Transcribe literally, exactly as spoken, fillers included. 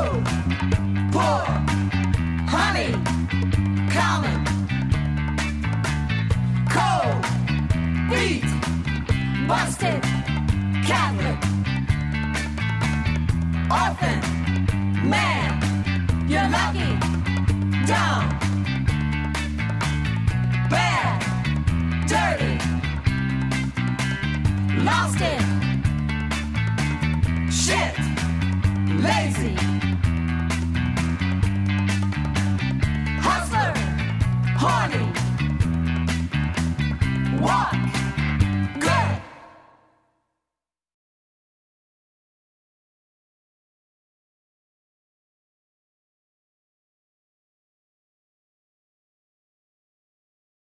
poor, honey, common, cold, beat, busted, Catholic, orphan, man, you're lucky, dumb, bad, dirty, lost in, shit, lazy, hustler, horny,